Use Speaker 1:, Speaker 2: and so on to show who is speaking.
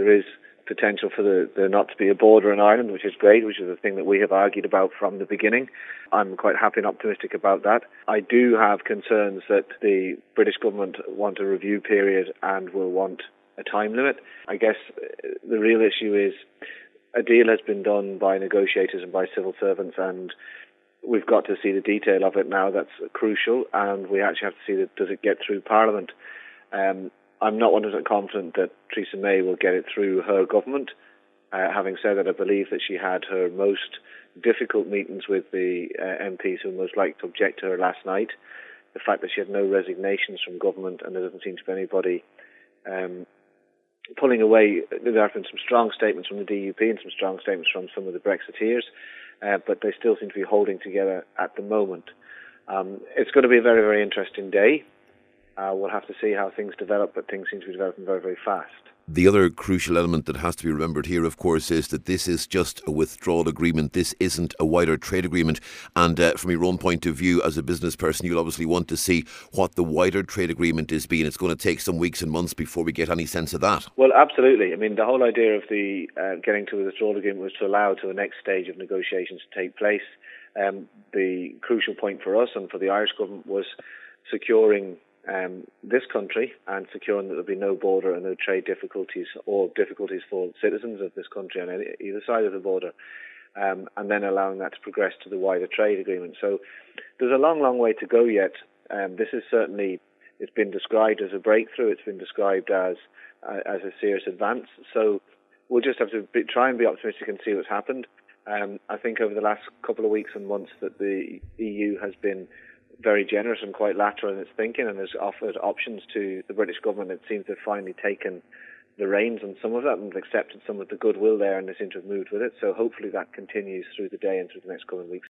Speaker 1: there is potential for there not to be a border in Ireland, which is great, which is a thing that we have argued about from the beginning. I'm quite happy and optimistic about that. I do have concerns that the British government want a review period and will want a time limit. I guess the real issue is a deal has been done by negotiators and by civil servants, and we've got to see the detail of it now. That's crucial, and we actually have to see does it get through Parliament. I'm not 100% confident that Theresa May will get it through her government. Having said that, I believe that she had her most difficult meetings with the MPs who were most likely to object to her last night. The fact that she had no resignations from government and there doesn't seem to be anybody pulling away. There have been some strong statements from the DUP and some strong statements from some of the Brexiteers, but they still seem to be holding together at the moment. It's going to be a very, very interesting day. We'll have to see how things develop, but things seem to be developing very, very fast.
Speaker 2: The other crucial element that has to be remembered here, of course, is that this is just a withdrawal agreement. This isn't a wider trade agreement. And from your own point of view, as a business person, you'll obviously want to see what the wider trade agreement is being. It's going to take some weeks and months before we get any sense of that.
Speaker 1: Well, absolutely. I mean, the whole idea of the getting to a withdrawal agreement was to allow to the next stage of negotiations to take place. The crucial point for us and for the Irish government was securing this country and securing that there'll be no border and no trade difficulties or difficulties for citizens of this country on either side of the border, and then allowing that to progress to the wider trade agreement. So there's a long, long way to go yet. This is certainly, it's been described as a breakthrough. It's been described as a serious advance. So we'll just have to try and be optimistic and see what's happened. I think over the last couple of weeks and months that the EU has been very generous and quite lateral in its thinking and has offered options to the British government. It seems to have finally taken the reins on some of that and accepted some of the goodwill there, and they seem to have moved with it. So hopefully that continues through the day and through the next coming weeks.